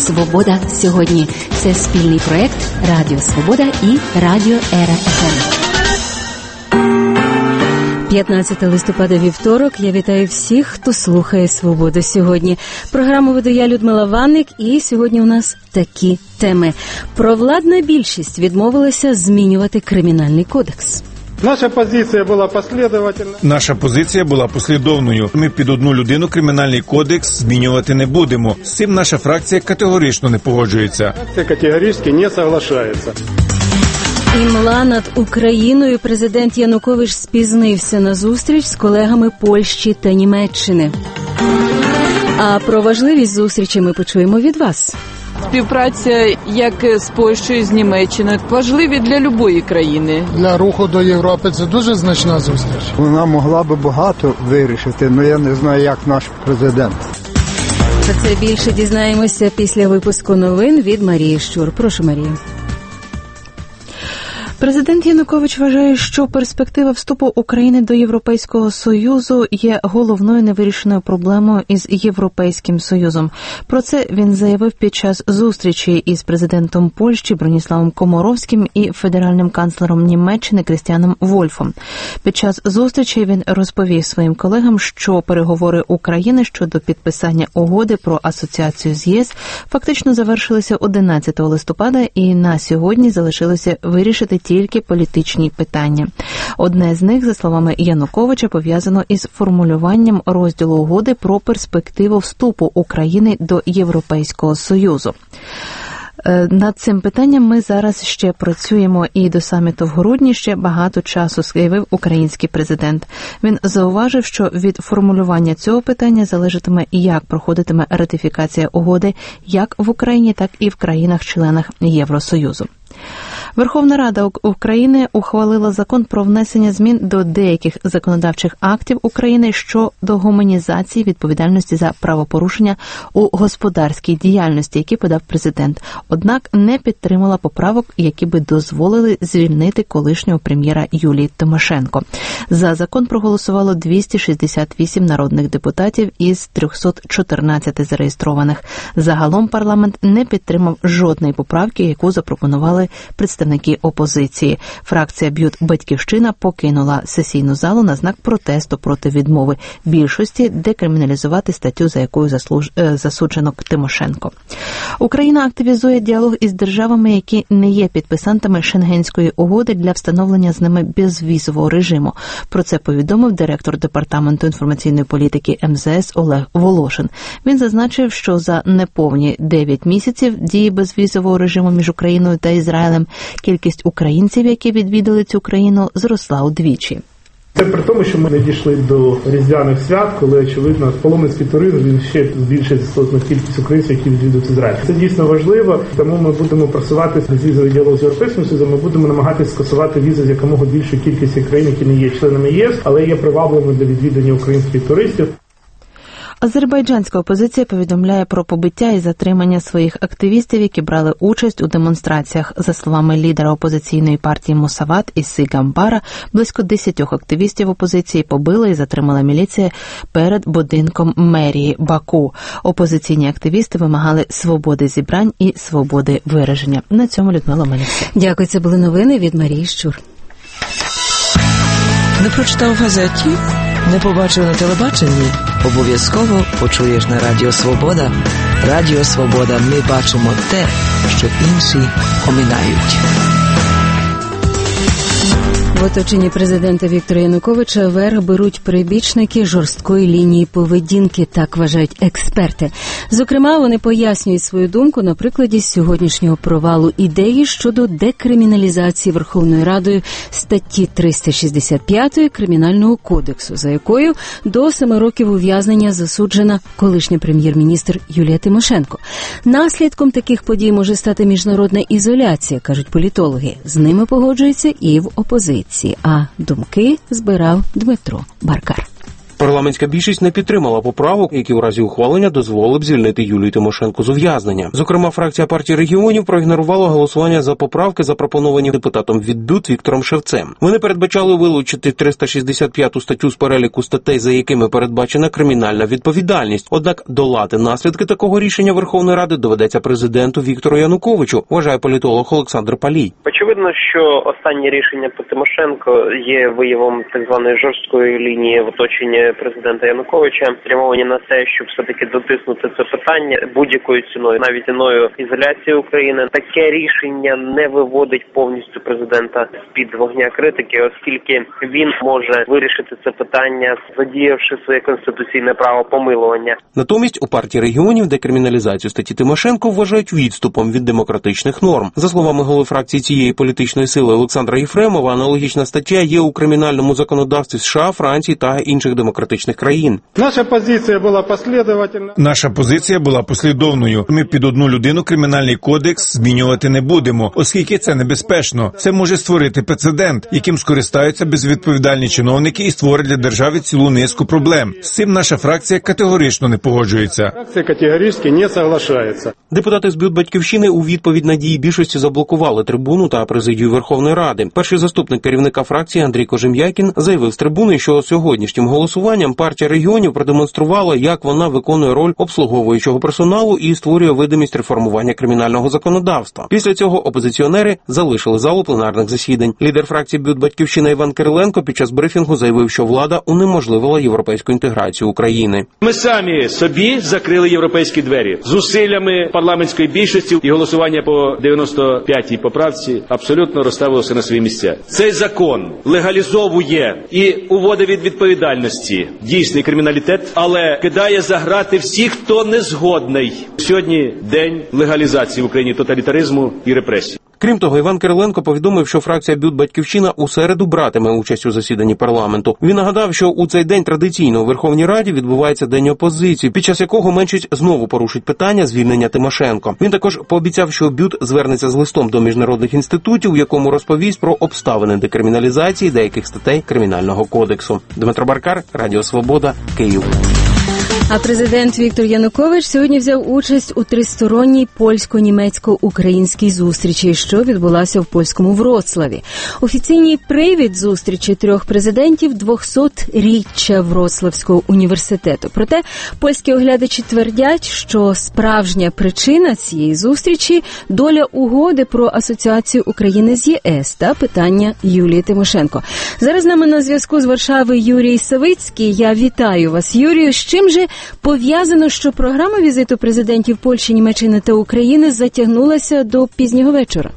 «Свобода сьогодні». Це спільний проєкт «Радіо Свобода» і «Радіо Ера ФМ». 15 листопада, вівторок. Я вітаю всіх, хто слухає «Свободу сьогодні». Програму веду я, Людмила Ванник, і сьогодні у нас такі теми. Провладна більшість відмовилася змінювати Кримінальний кодекс. Наша позиція була послідовною. Ми під одну людину Кримінальний кодекс змінювати не будемо. З цим наша фракція категорично не погоджується. Категорично не соглашається. Імла над Україною. Президент Янукович спізнився на зустріч з колегами Польщі та Німеччини. А про важливість зустрічі ми почуємо від вас. Співпраця як з Польщею, з Німеччиною важливі для будь-якої країни. Для руху до Європи це дуже значна зустріч. Вона могла би багато вирішити, але я не знаю, як наш президент. Про це більше дізнаємося після випуску новин від Марії Щур. Прошу, Марія. Президент Янукович вважає, що перспектива вступу України до Європейського Союзу є головною невирішеною проблемою із Європейським Союзом. Про це він заявив під час зустрічі із президентом Польщі Броніславом Комаровським і федеральним канцлером Німеччини Крістіаном Вольфом. Під час зустрічі він розповів своїм колегам, що переговори України щодо підписання угоди про асоціацію з ЄС фактично завершилися 11 листопада і на сьогодні залишилося вирішити тільки політичні питання. Одне з них, за словами Януковича, пов'язано із формулюванням розділу угоди про перспективу вступу України до Європейського Союзу. Над цим питанням ми зараз ще працюємо, і до саміту в грудні ще багато часу, заявив український президент. Він зауважив, що від формулювання цього питання залежатиме, як проходитиме ратифікація угоди як в Україні, так і в країнах-членах Євросоюзу. Верховна Рада України ухвалила закон про внесення змін до деяких законодавчих актів України щодо гуманізації відповідальності за правопорушення у господарській діяльності, які подав президент. Однак не підтримала поправок, які би дозволили звільнити колишнього прем'єра Юлії Тимошенко. За закон проголосувало 268 народних депутатів із 314 зареєстрованих. Загалом парламент не підтримав жодної поправки, яку запропонували представники опозиції. Фракція «Батьківщина» покинула сесійну залу на знак протесту проти відмови більшості декриміналізувати статтю, за якою засуджено Тимошенко. Україна активізує діалог із державами, які не є підписантами Шенгенської угоди для встановлення з ними безвізового режиму. Про це повідомив директор Департаменту інформаційної політики МЗС Олег Волошин. Він зазначив, що за неповні 9 місяців дії безвізового режиму між Україною та Ізраїлем кількість українців, які відвідали цю країну, зросла удвічі. Це при тому, що ми не дійшли до різдвяних свят, коли, очевидно, паломницький туризм він ще збільшить кількість українців, які відвідують Ізраїль. Це дійсно важливо, тому ми будемо просувати безвізовий діалог з Європейським Союзом, ми будемо намагатися скасувати візи з якомога більшої кількості країн, які не є членами ЄС, але є привабливими для відвідання українських туристів. Азербайджанська опозиція повідомляє про побиття і затримання своїх активістів, які брали участь у демонстраціях. За словами лідера опозиційної партії Мусават Іси Гамбара, близько 10 активістів опозиції побила і затримала міліція перед будинком мерії Баку. Опозиційні активісти вимагали свободи зібрань і свободи вираження. На цьому Людмила Мельниця. Дякую, це були новини від Марії Щур. Не прочитав в газеті? Не побачив на телебаченні? Обов'язково почуєш на Радіо Свобода. Радіо Свобода. Ми бачимо те, що інші оминають. В оточенні президента Віктора Януковича верх беруть прибічники жорсткої лінії поведінки, так вважають експерти. Зокрема, вони пояснюють свою думку на прикладі сьогоднішнього провалу ідеї щодо декриміналізації Верховною Радою статті 365 Кримінального кодексу, за якою до 7 років ув'язнення засуджена колишня прем'єр-міністр Юлія Тимошенко. Наслідком таких подій може стати міжнародна ізоляція, кажуть політологи. З ними погоджуються і в опозиції. А думки збирав Дмитро Баркар. Парламентська більшість не підтримала поправок, які у разі ухвалення дозволили б звільнити Юлію Тимошенко з ув'язнення. Зокрема, фракція партії регіонів проігнорувала голосування за поправки, запропоновані депутатом від БЮТ Віктором Шевцем. Вони передбачали вилучити 365 статтю з переліку статей, за якими передбачена кримінальна відповідальність. Однак долати наслідки такого рішення Верховної Ради доведеться президенту Віктору Януковичу, вважає політолог Олександр Палій. Очевидно, що останнє рішення по Тимошенко є виявом так званої жорсткої лінії в оточенні президента Януковича, спрямовані на те, щоб все-таки дотиснути це питання будь-якою ціною, навіть ціною ізоляції України. Таке рішення не виводить повністю президента з-під вогня критики, оскільки він може вирішити це питання, задіявши своє конституційне право помилування. Натомість у партії регіонів декриміналізацію статті Тимошенко вважають відступом від демократичних норм. За словами голови фракції цієї політичної сили Олександра Єфремова, аналогічна стаття є у кримінальному законодавстві США, Франції та інших демократичних країн. Наша позиція була послідовною. Ми під одну людину кримінальний кодекс змінювати не будемо, оскільки це небезпечно. Це може створити прецедент, яким скористаються безвідповідальні чиновники і створить для держави цілу низку проблем. З цим наша фракція категорично не погоджується. Фракція категорично не соглашається. Депутати з БЮТ «Батьківщини» у відповідь на дії більшості заблокували трибуну та президію Верховної Ради. Перший заступник керівника фракції Андрій Кожем'якін заявив з трибуни, що сьогоднішнім голосуванням партія регіонів продемонструвала, як вона виконує роль обслуговуючого персоналу і створює видимість реформування кримінального законодавства. Після цього опозиціонери залишили залу пленарних засідань. Лідер фракції БЮТ «Батьківщина» Іван Кириленко під час брифінгу заявив, що влада унеможливила європейську інтеграцію України. Ми самі собі закрили європейські двері. Зусиллями парламентської більшості і голосування по 95-й поправці абсолютно розставилося на свої місця. Цей закон легалізовує і уводить від відповідальності дійсний криміналітет, але кидає за грати всіх, хто не згодний. Сьогодні день легалізації в Україні тоталітаризму і репресій. Крім того, Іван Кириленко повідомив, що фракція БЮТ «Батьківщина» у середу братиме участь у засіданні парламенту. Він нагадав, що у цей день традиційно у Верховній Раді відбувається День опозиції, під час якого меншість знову порушить питання звільнення Тимошенко. Він також пообіцяв, що БЮТ звернеться з листом до міжнародних інститутів, у якому розповість про обставини декриміналізації деяких статей Кримінального кодексу. Дмитро Баркар, Радіо Свобода, Київ. А президент Віктор Янукович сьогодні взяв участь у тристоронній польсько-німецько-українській зустрічі, що відбулася в польському Вроцлаві. Офіційний привід зустрічі трьох президентів – 200-річчя Вроцлавського університету. Проте польські оглядачі твердять, що справжня причина цієї зустрічі – доля угоди про асоціацію України з ЄС та питання Юлії Тимошенко. Зараз з нами на зв'язку з Варшави Юрій Савицький. Я вітаю вас, Юрію. З чим же пов'язано, що програма візиту президентів Польщі, Німеччини та України затягнулася до пізнього вечора?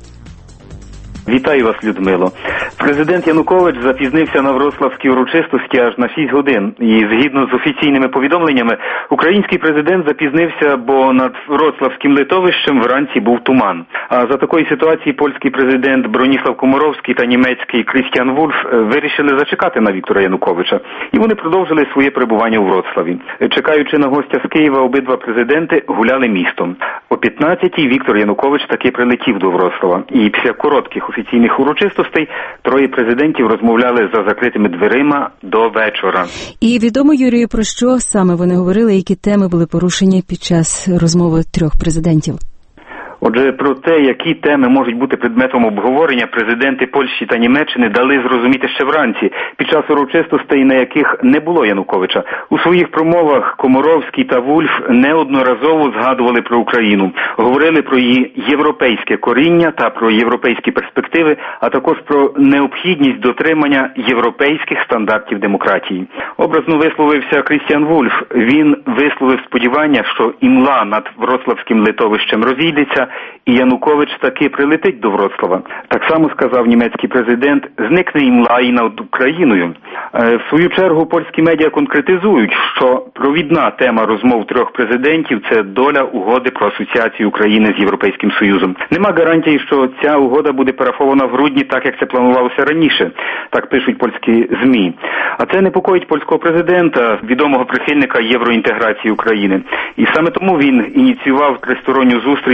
Вітаю вас, Людмило. Президент Янукович запізнився на вроцлавські урочистості аж на 6 годин. І згідно з офіційними повідомленнями, український президент запізнився, бо над вроцлавським литовищем вранці був туман. А за такої ситуації польський президент Броніслав Комаровський та німецький Крістіан Вульф вирішили зачекати на Віктора Януковича. І вони продовжили своє перебування у Вроцлаві. Чекаючи на гостя з Києва, обидва президенти гуляли містом. О 15-й Віктор Янукович таки прилетів до Вроцлава. І після коротких офіційних урочистостей троє президентів розмовляли за закритими дверима до вечора. І відомо, Юрію, про що саме вони говорили, які теми були порушені під час розмови трьох президентів? Отже, про те, які теми можуть бути предметом обговорення, президенти Польщі та Німеччини дали зрозуміти ще вранці, під час урочистостей, на яких не було Януковича. У своїх промовах Комаровський та Вульф неодноразово згадували про Україну, говорили про її європейське коріння та про європейські перспективи, а також про необхідність дотримання європейських стандартів демократії. Образно висловився Крістіан Вульф. Він висловив сподівання, що імла над Вроцлавським литовищем розійдеться, і Янукович таки прилетить до Вроцлава. Так само сказав німецький президент, зникне імла і над Україною. В свою чергу польські медіа конкретизують, що провідна тема розмов трьох президентів – це доля угоди про асоціацію України з Європейським Союзом. Нема гарантії, що ця угода буде парафована в грудні, так як це планувалося раніше. Так пишуть польські ЗМІ. А це непокоїть польського президента, відомого прихильника євроінтеграції України. І саме тому він ініціював тристоронню зустріч у Вроцлаві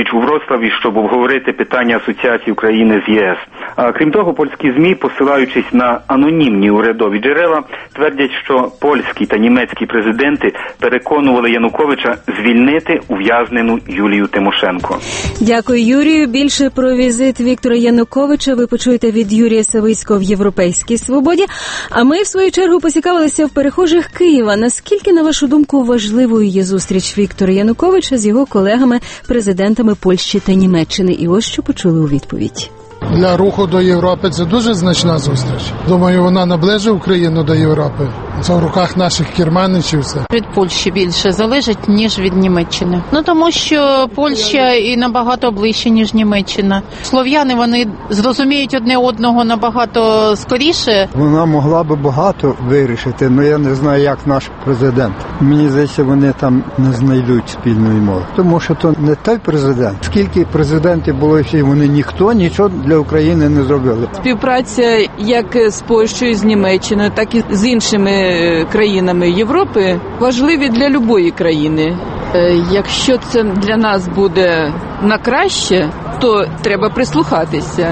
Вроцлаві, щоб обговорити питання асоціації України з ЄС. А крім того, польські ЗМІ, посилаючись на анонімні урядові джерела, твердять, що польські та німецькі президенти переконували Януковича звільнити ув'язнену Юлію Тимошенко. Дякую, Юрію. Більше про візит Віктора Януковича ви почуєте від Юрія Савицького в «Європейській свободі». А ми, в свою чергу, поцікавилися в перехожих Києва. Наскільки, на вашу думку, важливою є зустріч Віктора Януковича з його колегами-президентами Польщі та Німеччини? І ось що почули у відповідь. Для руху до Європи це дуже значна зустріч. Думаю, вона наближить Україну до Європи. Це в руках наших керманичів все. Від Польщі більше залежить, ніж від Німеччини. Тому що Польща і набагато ближче, ніж Німеччина. Слов'яни, вони зрозуміють одне одного набагато скоріше. Вона могла би багато вирішити, але я не знаю, як наш президент. Мені здається, вони там не знайдуть спільної мови. Тому що то не той президент. Скільки президентів було, всі вони ніхто нічого для України не зробили. Співпраця як з Польщею, з Німеччиною, так і з іншими країнами Європи важливі для любої країни. Якщо це для нас буде на краще, то треба прислухатися.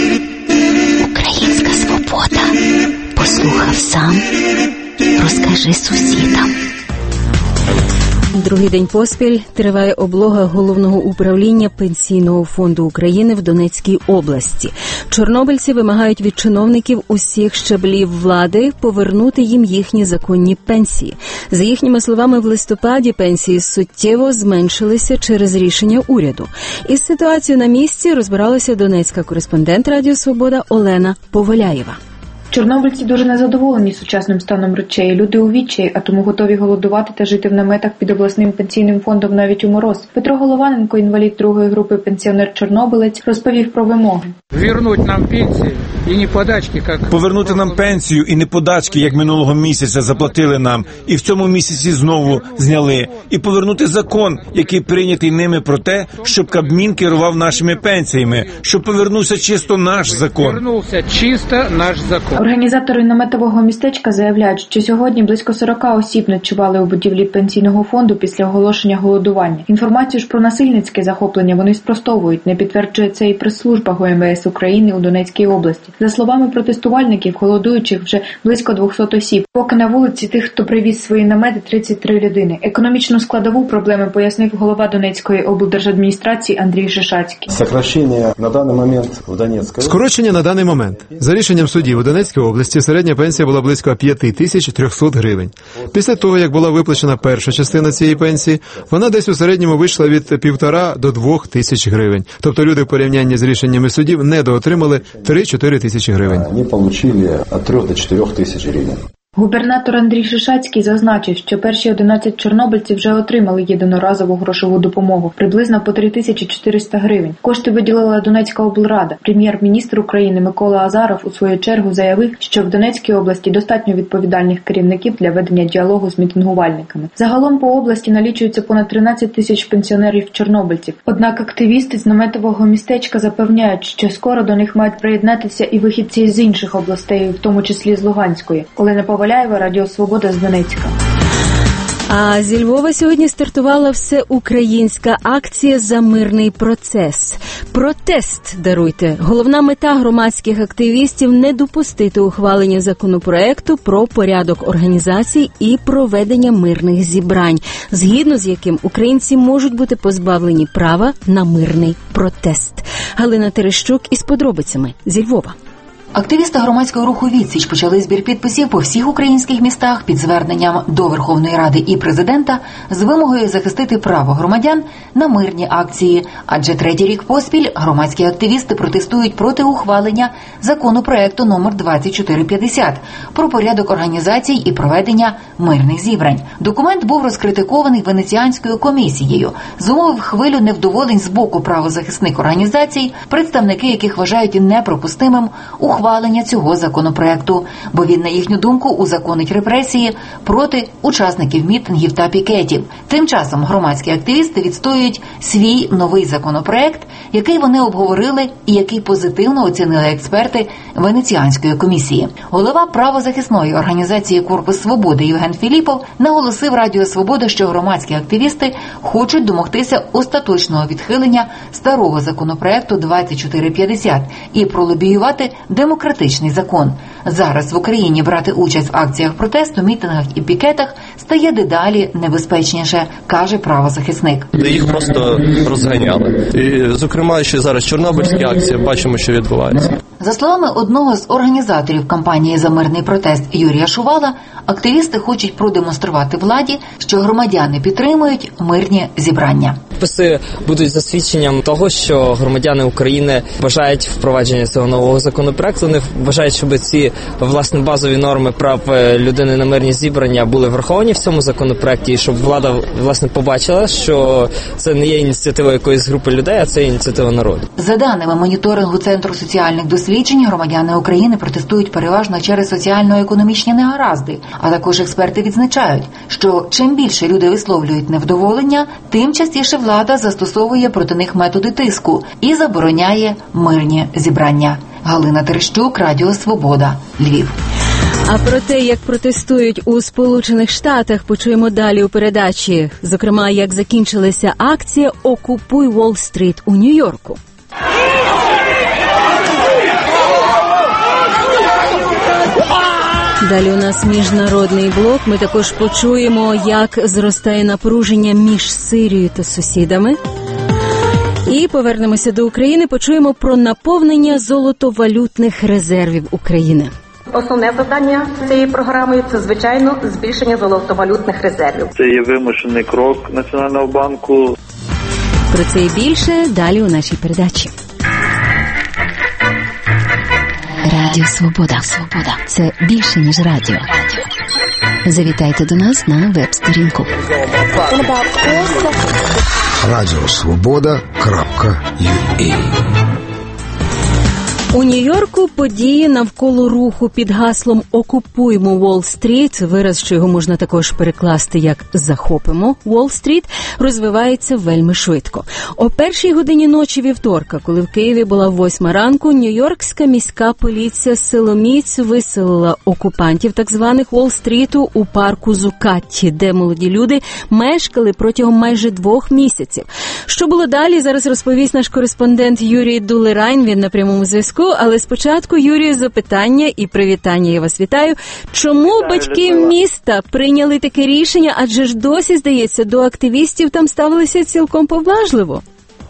Українська свобода. Послухав сам, розкажи сусідам. Другий день поспіль триває облога Головного управління Пенсійного фонду України в Донецькій області. Чорнобильці вимагають від чиновників усіх щаблів влади повернути їм їхні законні пенсії. За їхніми словами, в листопаді пенсії суттєво зменшилися через рішення уряду. Із ситуацією на місці розбиралася донецька кореспондент Радіо Свобода Олена Поваляєва. Чорнобильці дуже незадоволені сучасним станом речей. Люди у відчаї, а тому готові голодувати та жити в наметах під обласним пенсійним фондом навіть у мороз. Петро Голованенко, інвалід другої групи, пенсіонер-чорнобилець, розповів про вимоги. Повернути нам пенсії і не подачки, як... Повернути нам пенсію і не подачки, як минулого місяця заплатили нам, і в цьому місяці знову зняли. І повернути закон, який прийнятий ними про те, щоб Кабмін керував нашими пенсіями, щоб повернувся чисто наш закон. Повернувся чисто наш закон. Організатори наметового містечка заявляють, що сьогодні близько 40 осіб ночували у будівлі пенсійного фонду після оголошення голодування. Інформацію ж про насильницьке захоплення вони спростовують. Не підтверджує це і прес-служба ГМВС України у Донецькій області. За словами протестувальників, голодуючих вже близько 200 осіб. Поки на вулиці тих, хто привіз свої намети, 33 людини. Економічну складову проблеми пояснив голова Донецької облдержадміністрації Андрій Шишацький. Скорочення на даний момент в Донецькій. Скорочення на даний момент. За рішенням судів у Донецькій області середня пенсія була близько 5300 гривень. Після того, як була виплачена перша частина цієї пенсії, вона десь у середньому вийшла від 1,5 до 2 тисяч гривень. Тобто люди в порівнянні з рішеннями судів недоотримали 3-4 тисячі гривень. Вони отримали від 3 до 4 тисяч гривень. Губернатор Андрій Шишацький зазначив, що перші 11 чорнобильців вже отримали єдиноразову грошову допомогу, приблизно по 3400 гривень. Кошти виділила Донецька облрада. Прем'єр-міністр України Микола Азаров у свою чергу заявив, що в Донецькій області достатньо відповідальних керівників для ведення діалогу з мітингувальниками. Загалом по області налічується понад 13 тисяч пенсіонерів-чорнобильців. Однак активісти з наметового містечка запевняють, що скоро до них мають приєднатися і вихідці з інших областей, в тому числі з Луганської. Олена Поваляєва, Радіо Свобода з Донецька. А зі Львова сьогодні стартувала всеукраїнська акція «За мирний процес». Протест, даруйте. Головна мета громадських активістів – не допустити ухвалення законопроекту про порядок організацій і проведення мирних зібрань, згідно з яким українці можуть бути позбавлені права на мирний протест. Галина Терещук із подробицями зі Львова. Активісти громадського руху «Відсіч» почали збір підписів по всіх українських містах під зверненням до Верховної Ради і Президента з вимогою захистити право громадян на мирні акції. Адже третій рік поспіль громадські активісти протестують проти ухвалення законопроекту номер 2450 про порядок організацій і проведення мирних зібрань. Документ був розкритикований Венеціанською комісією, зумовив хвилю невдоволень з боку правозахисних організацій, представники яких вважають неприпустимим ухвалення цього законопроекту, бо він, на їхню думку, узаконить репресії проти учасників мітингів та пікетів. Тим часом громадські активісти відстоюють свій новий законопроект, який вони обговорили і який позитивно оцінили експерти Венеціанської комісії. Голова правозахисної організації «Корпус Свободи» Євген Філіпов наголосив Радіо Свобода, що громадські активісти хочуть домогтися остаточного відхилення старого законопроекту 2450 і пролобіювати демократичний закон. Зараз в Україні брати участь в акціях протесту, мітингах і пікетах стає дедалі небезпечніше, каже правозахисник. Їх просто розганяли. І, зокрема, ще зараз чорнобильські акції, бачимо, що відбувається. За словами одного з організаторів кампанії «За мирний протест» Юрія Шувала, активісти хочуть продемонструвати владі, що громадяни підтримують мирні зібрання. Підписи будуть засвідченням того, що громадяни України бажають впровадження цього нового законопроекту. Вони вважають, щоб ці, власне, базові норми прав людини на мирні зібрання були враховані в цьому законопроекті, і щоб влада, власне, побачила, що це не є ініціатива якоїсь групи людей, а це ініціатива народу. За даними моніторингу Центру соціальних досліджень, громадяни України протестують переважно через соціально-економічні негаразди. А також експерти відзначають, що чим більше люди висловлюють невдоволення, тим частіше влада застосовує проти них методи тиску і забороняє мирні зібрання. Галина Терещук, Радіо Свобода, Львів. А про те, як протестують у Сполучених Штатах, почуємо далі у передачі. Зокрема, як закінчилася акція «Окупуй Уолл-стріт» у Нью-Йорку. Далі у нас міжнародний блок. Ми також почуємо, як зростає напруження між Сирією та сусідами. І повернемося до України, почуємо про наповнення золотовалютних резервів України. Основне завдання цієї програми – це, звичайно, збільшення золотовалютних резервів. Це є вимушений крок Національного банку. Про це і більше далі у нашій передачі. Радіо Свобода. Це більше, ніж радіо. Завітайте до нас на веб-сторінку. Радіосвобода.ua. У Нью-Йорку події навколо руху під гаслом «Окупуймо Уолл-стріт», вираз, що його можна також перекласти як «Захопимо Уолл-стріт», розвивається вельми швидко. О 1-й годині ночі вівторка, коли в Києві була 8 ранку, Нью-Йоркська міська поліція силоміць виселила окупантів так званих Уолл-стріту у парку Зукатті, де молоді люди мешкали протягом майже 2 місяців. Що було далі, зараз розповість наш кореспондент Юрій Дулерайн, він на прямому зв'язку. Але спочатку, Юрію, запитання і привітання. Я вас вітаю. Чому батьки міста прийняли таке рішення? Адже ж досі, здається, до активістів там ставилися цілком поблажливо.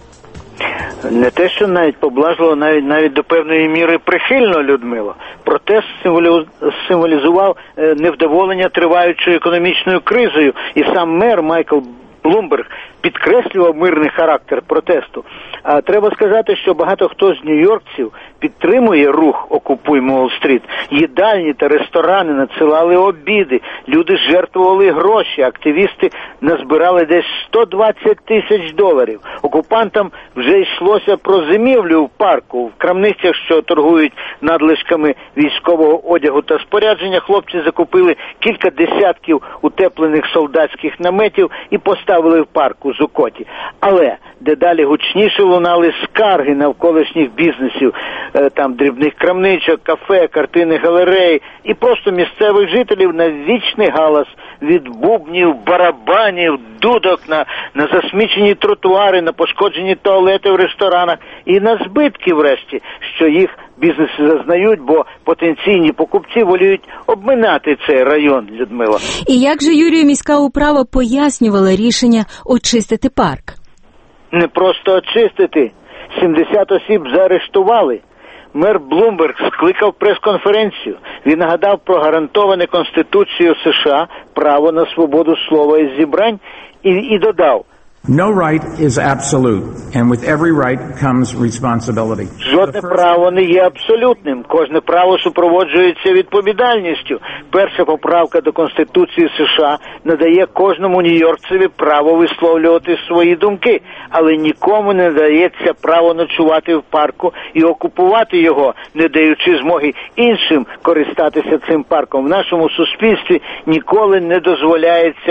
Не те, що навіть поблажливо, навіть до певної міри прихильно, Людмила. Протест символізував невдоволення триваючою економічною кризою. І сам мер Майкл Блумберг підкреслював мирний характер протесту. А треба сказати, що багато хто з нью-йоркців підтримує рух «Окупуймо Уолл-стріт». Їдальні та ресторани надсилали обіди, люди жертвували гроші, активісти назбирали десь $120 тисяч. Окупантам вже йшлося про зимівлю в парку. В крамницях, що торгують надлишками військового одягу та спорядження, хлопці закупили кілька десятків утеплених солдатських наметів і поставили в парку Зукоті. Але дедалі гучніше лунали скарги навколишніх бізнесів, там дрібних крамничок, кафе, картини, галереї і просто місцевих жителів на вічний галас від бубнів, барабанів, дудок на засмічені тротуари, на пошкоджені туалети в ресторанах і на збитки, врешті, що їх бізнеси зазнають, бо потенційні покупці воліють обминати цей район, Людмила. І як же, Юрію, міська управа пояснювала рішення очистити парк? Не просто очистити. 70 осіб заарештували. Мер Блумберг скликав прес-конференцію. Він нагадав про гарантоване Конституцією США право на свободу слова і зібрань і додав: No right is absolute, and with every right comes responsibility. Жодне право не є абсолютним. Кожне право супроводжується відповідальністю. Перша поправка до Конституції США надає кожному нью-йоркцеві право висловлювати свої думки, але нікому не дається право ночувати в парку і окупувати його, не даючи змоги іншим користатися цим парком. В нашому суспільстві ніколи не дозволяється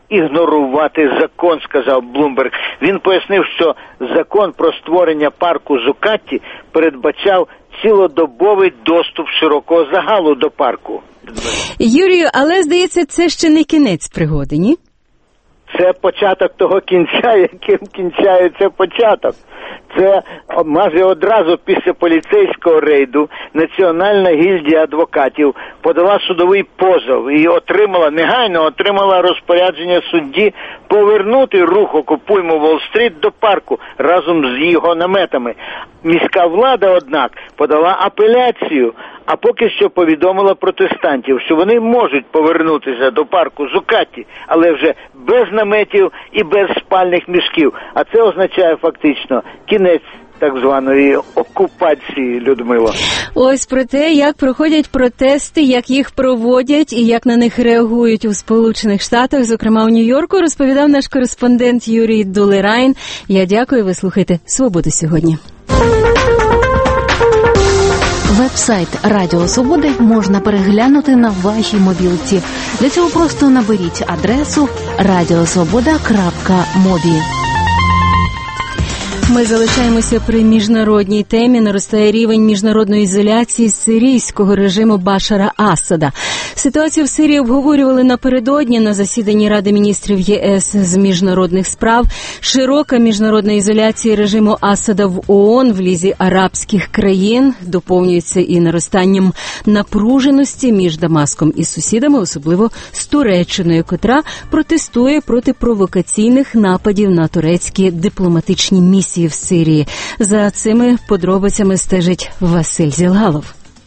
ігнорувати закон, сказав Блумберг. Він пояснив, що закон про створення парку Зукатті передбачав цілодобовий доступ широкого загалу до парку. Юрію, але, здається, це ще не кінець пригоди, ні? Це початок того кінця, яким кінчається початок. Це майже одразу після поліцейського рейду Національна гільдія адвокатів подала судовий позов і негайно отримала розпорядження судді повернути рух «Окупуймо Уолл-стріт» до парку разом з його наметами. Міська влада, однак, подала апеляцію, а поки що повідомила протестантів, що вони можуть повернутися до парку Зукатті, але вже без наметів і без спальних мішків. А це означає фактично кінець так званої окупації, Людмила. Ось про те, як проходять протести, як їх проводять і як на них реагують у Сполучених Штатах, зокрема у Нью-Йорку, розповідав наш кореспондент Юрій Дулерайн. Я дякую, ви слухайте «Свободу сьогодні». Веб-сайт Радіо Свободи можна переглянути на вашій мобілці. Для цього просто наберіть адресу radiosvoboda.mobi. Ми залишаємося при міжнародній темі. Наростає рівень міжнародної ізоляції сирійського режиму Башара Асада. Ситуацію в Сирії обговорювали напередодні на засіданні Ради міністрів ЄС з міжнародних справ. Широка міжнародна ізоляція режиму Асада в ООН, в Лізі арабських країн, доповнюється і наростанням напруженості між Дамаском і сусідами, особливо з Туреччиною, котра протестує проти провокаційних нападів на турецькі дипломатичні місії в Сирії. За цими подробицями стежить Василь Зілгалов.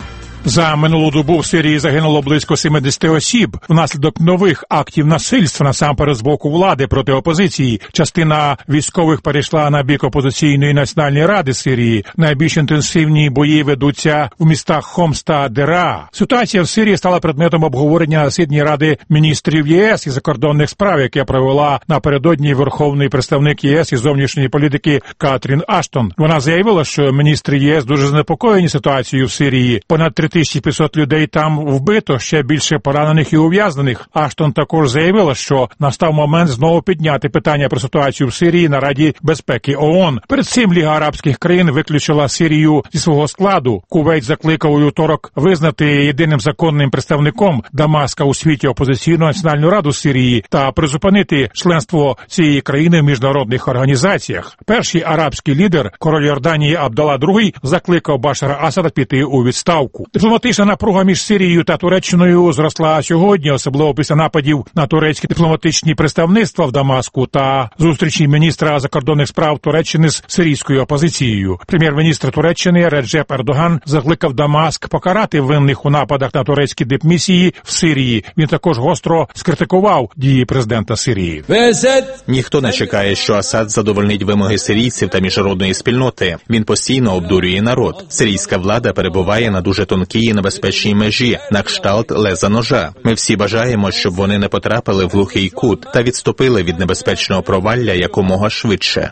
За минулу добу в Сирії загинуло близько 70 осіб внаслідок нових актів насильства, насамперед з боку влади проти опозиції. Частина військових перейшла на бік опозиційної Національної ради Сирії. Найбільш інтенсивні бої ведуться в містах Хомс та Дера. Ситуація в Сирії стала предметом обговорення на засіданні Ради міністрів ЄС і закордонних справ, яке провела напередодні верховний представник ЄС із зовнішньої політики Катрін Аштон. Вона заявила, що міністри ЄС дуже занепокоєні ситуацією в Сирії. Понад 3500 людей там вбито, ще більше поранених і ув'язнених. Аштон також заявила, що настав момент знову підняти питання про ситуацію в Сирії на Раді безпеки ООН. Перед цим Ліга арабських країн виключила Сирію зі свого складу. Кувейт закликав у вівторок визнати єдиним законним представником Дамаска у світі опозиційну Національну раду Сирії та призупинити членство цієї країни в міжнародних організаціях. Перший арабський лідер, король Йорданії Абдалла II, закликав Башара Асада піти у відставку. Дипломатична напруга між Сирією та Туреччиною зросла сьогодні, особливо після нападів на турецькі дипломатичні представництва в Дамаску та зустрічі міністра закордонних справ Туреччини з сирійською опозицією. Прем'єр-міністр Туреччини Реджеп Ердоган закликав Дамаск покарати винних у нападах на турецькі дипмісії в Сирії. Він також гостро скритикував дії президента Сирії. Ніхто не чекає, що Асад задовольнить вимоги сирійців та міжнародної спільноти. Він постійно обдурює народ. Сирійська влада перебуває на дуже тонкій і небезпечній межі, на кшталт леза ножа. Ми всі бажаємо, щоб вони не потрапили в глухий кут та відступили від небезпечного провалля якомога швидше.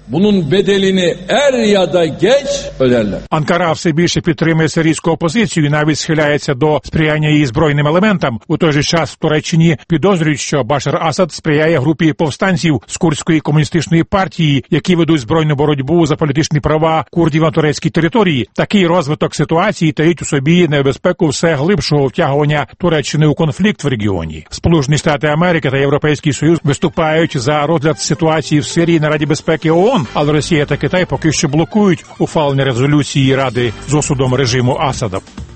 Анкара все більше підтримує сирійську опозицію і навіть схиляється до сприяння її збройним елементам. У той же час в Туреччині підозрюють, що Башар Асад сприяє групі повстанців з курдської комуністичної партії, які ведуть збройну боротьбу за політичні права курдів на турецькій території. Такий розвиток ситуації таїть у собі небезпеку все глибшого втягування Туреччини у конфлікт в регіоні. Сполучені Штати Америки та Європейський Союз виступають за розгляд ситуації в Сирії на Раді безпеки ООН, але Росія та Китай поки що блокують ухвалення резолюції Ради з осудом режиму Асада.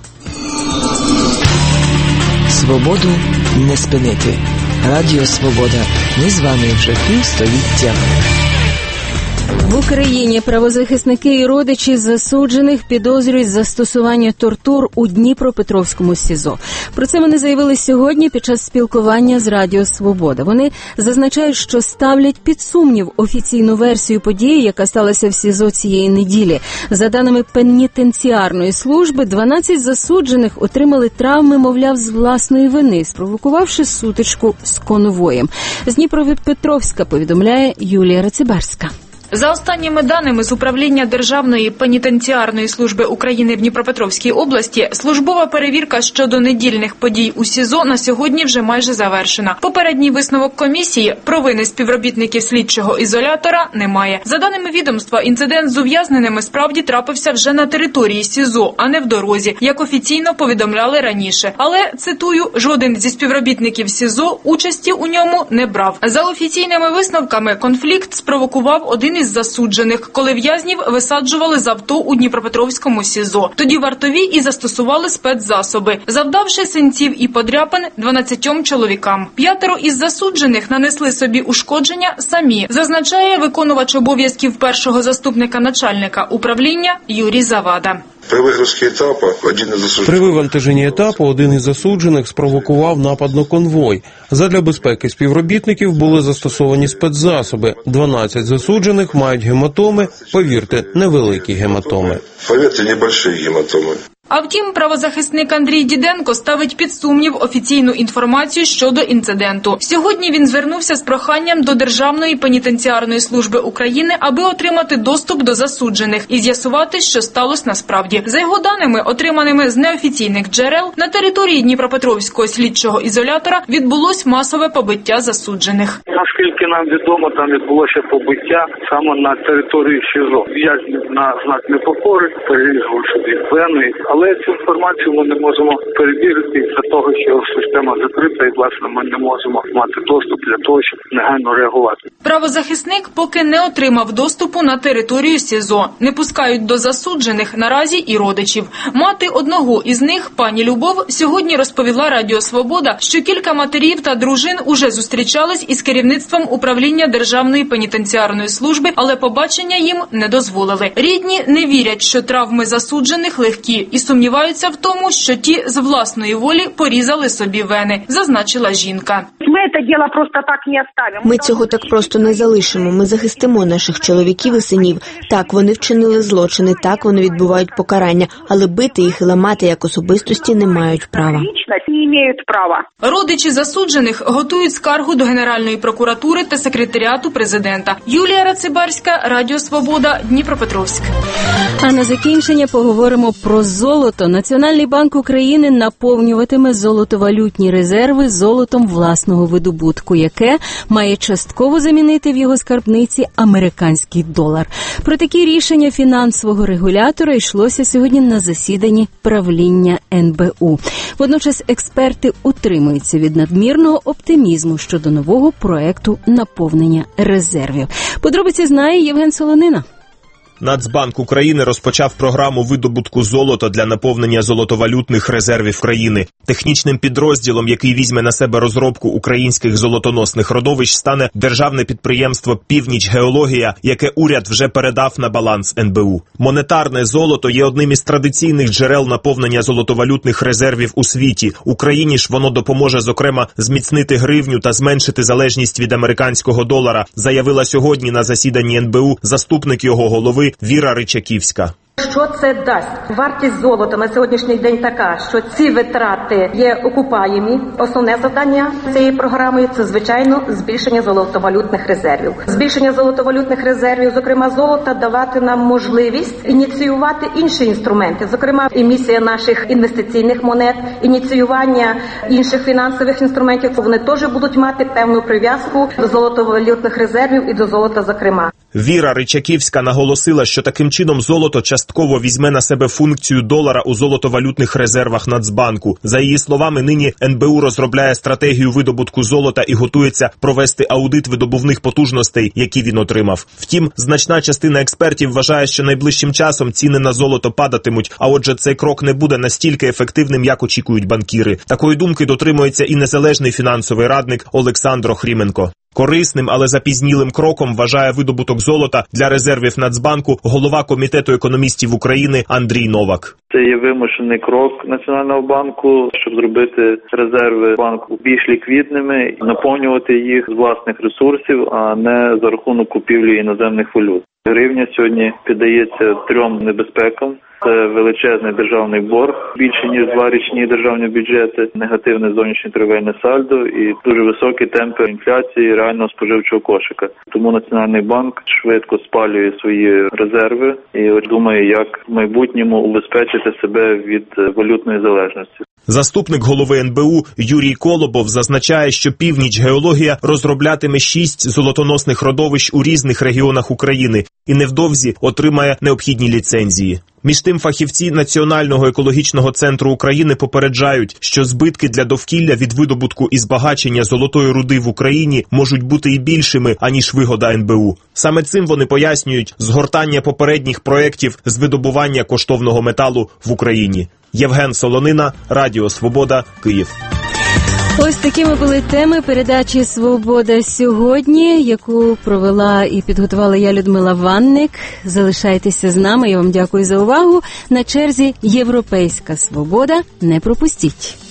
Свободу не спинити. Радіо Свобода. Ми з вами вже півстоліття. В Україні правозахисники і родичі засуджених підозрюють застосування тортур у Дніпропетровському СІЗО. Про це вони заявили сьогодні під час спілкування з Радіо Свобода. Вони зазначають, що ставлять під сумнів офіційну версію події, яка сталася в СІЗО цієї неділі. За даними пенітенціарної служби, 12 засуджених отримали травми, мовляв, з власної вини, спровокувавши сутичку з конвоєм. З Дніпропетровська повідомляє Юлія Рацибарська. За останніми даними з управління Державної пенітенціарної служби України в Дніпропетровській області, службова перевірка щодо недільних подій у СІЗО на сьогодні вже майже завершена. Попередній висновок комісії – провини співробітників слідчого ізолятора немає. За даними відомства, інцидент з ув'язненими справді трапився вже на території СІЗО, а не в дорозі, як офіційно повідомляли раніше. Але, цитую, жоден зі співробітників СІЗО участі у ньому не брав. За офіційними висновками, конфлікт спровокував один із засуджених, коли в'язнів висаджували з авто у Дніпропетровському СІЗО. Тоді вартові і застосували спецзасоби, завдавши синців і подряпин 12 чоловікам. 5 із засуджених нанесли собі ушкодження самі, зазначає виконувач обов'язків першого заступника начальника управління Юрій Завада. При вивантаженні етапу один із засуджених спровокував напад на конвой. Задля безпеки співробітників були застосовані спецзасоби. 12 засуджених мають гематоми, повірте, невеликі гематоми. А втім, правозахисник Андрій Діденко ставить під сумнів офіційну інформацію щодо інциденту. Сьогодні він звернувся з проханням до Державної пенітенціарної служби України, аби отримати доступ до засуджених і з'ясувати, що сталося насправді. За його даними, отриманими з неофіційних джерел, на території Дніпропетровського слідчого ізолятора відбулось масове побиття засуджених. Наскільки нам відомо, там відбулося побиття саме на території СІЗО. В'язнів на знак непокори перерізали собі вени. Але цю інформацію ми не можемо перевірити із-за того, що система закрита і, власне, ми не можемо мати доступ для того, щоб негайно реагувати. Правозахисник поки не отримав доступу на територію СІЗО. Не пускають до засуджених наразі і родичів. Мати одного із них, пані Любов, сьогодні розповіла Радіо Свобода, що кілька матерів та дружин уже зустрічались із керівництвом управління Державної пенітенціарної служби, але побачення їм не дозволили. Рідні не вірять, що травми засуджених легкі, і сумніваються в тому, що ті з власної волі порізали собі вени, зазначила жінка. Ми це діло просто так не оставимо. Ми цього так просто не залишимо. Ми захистимо наших чоловіків і синів. Так, вони вчинили злочини, так, вони відбувають покарання, але бити їх і ламати як особистості не мають права. Не мають права. Родичі засуджених готують скаргу до Генеральної прокуратури та секретаріату президента. Юлія Рацибарська, Радіо Свобода, Дніпропетровськ. А на закінчення поговоримо про золото. Національний банк України наповнюватиме золотовалютні резерви золотом власного видобутку, яке має частково замінити в його скарбниці американський долар. Про такі рішення фінансового регулятора йшлося сьогодні на засіданні правління НБУ. Водночас експерти утримуються від надмірного оптимізму щодо нового проекту наповнення резервів. Подробиці знає Євген Солонина. Нацбанк України розпочав програму видобутку золота для наповнення золотовалютних резервів країни. Технічним підрозділом, який візьме на себе розробку українських золотоносних родовищ, стане державне підприємство «Північгеологія», яке уряд вже передав на баланс НБУ. Монетарне золото є одним із традиційних джерел наповнення золотовалютних резервів у світі. Україні ж воно допоможе, зокрема, зміцнити гривню та зменшити залежність від американського долара, заявила сьогодні на засіданні НБУ заступник його голови Віра Ричаківська. Що це дасть? Вартість золота на сьогоднішній день така, що ці витрати є окупаємі. Основне завдання цієї програми – це, звичайно, збільшення золотовалютних резервів. Збільшення золотовалютних резервів, зокрема золота, давати нам можливість ініціювати інші інструменти, зокрема емісія наших інвестиційних монет, ініціювання інших фінансових інструментів. Вони теж будуть мати певну прив'язку до золотовалютних резервів і до золота, зокрема. Віра Ричаківська наголосила, що таким чином золото частково візьме на себе функцію долара у золотовалютних резервах Нацбанку. За її словами, нині НБУ розробляє стратегію видобутку золота і готується провести аудит видобувних потужностей, які він отримав. Втім, значна частина експертів вважає, що найближчим часом ціни на золото падатимуть, а отже цей крок не буде настільки ефективним, як очікують банкіри. Такої думки дотримується і незалежний фінансовий радник Олександр Охріменко. Корисним, але запізнілим кроком вважає видобуток золота для резервів Нацбанку голова Комітету економістів України Андрій Новак. Це є вимушений крок Національного банку, щоб зробити резерви банку більш ліквідними і наповнювати їх з власних ресурсів, а не за рахунок купівлі іноземних валют. Гривня сьогодні піддається 3 небезпекам. Це величезний державний борг, більше ніж 2 річні державні бюджети, негативне зовнішнє торговельне сальдо і дуже високі темпи інфляції реального споживчого кошика. Тому Національний банк швидко спалює свої резерви і думає, як в майбутньому убезпечити себе від валютної залежності. Заступник голови НБУ Юрій Колобов зазначає, що Північгеологія розроблятиме 6 золотоносних родовищ у різних регіонах України і невдовзі отримає необхідні ліцензії. Між тим, фахівці Національного екологічного центру України попереджають, що збитки для довкілля від видобутку і збагачення золотої руди в Україні можуть бути і більшими, аніж вигода НБУ. Саме цим вони пояснюють згортання попередніх проєктів з видобування коштовного металу в Україні. Євген Солонина, Радіо Свобода, Київ. Ось такими були теми передачі «Свобода сьогодні», яку провела і підготувала я, Людмила Ванник. Залишайтеся з нами, я вам дякую за увагу. На черзі «Європейська свобода». Не пропустіть.